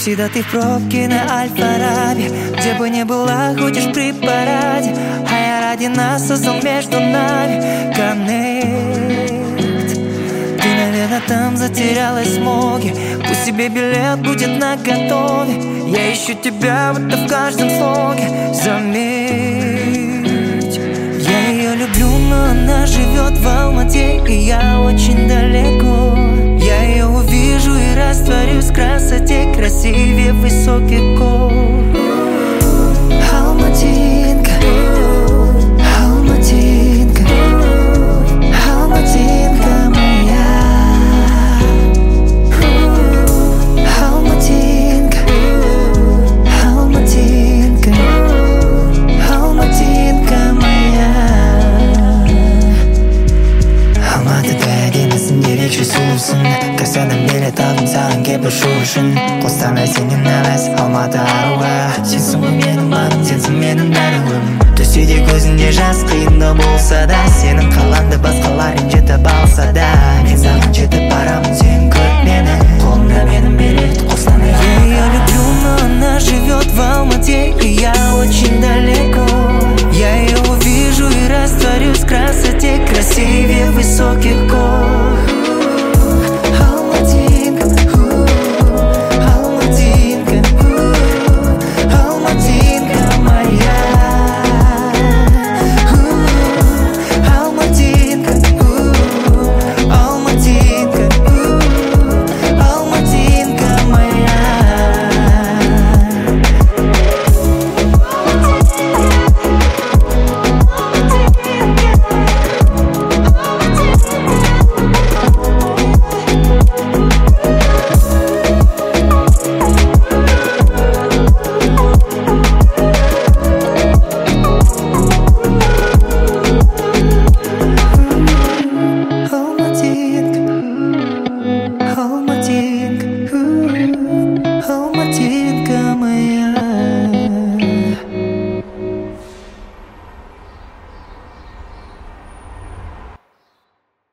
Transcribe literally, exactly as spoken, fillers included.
всегда ты в пробке на Аль-Фараби. Где бы ни была, ходишь при параде, а я ради нас создал между нами коннект. Ты, наверное, там затерялась в смоге, пусть тебе билет будет наготове. Я ищу тебя, будто в каждом слоге. Заметь, я ее люблю, но она живет в Алмате, и я очень далеко. Я ее увижу и растворюсь в красоте, красивее высоких гор. Алматинка, Алматинка, Алматинка моя. Алматинка, Алматинка, Алматинка моя. Алматыда әдемісің, ерекше сұлусың. Көрсенім билет алдым саған келіп ұшу үшін. Қостанай сенен емес, Алматы аруы. Сенсің ғой менің бағым, сенсің менің бәрігім. Түссе көзінде жас, қиында болса да, сенің қалаңды басқалар ренжітіп алса да, мен саған жетіп барамын, сен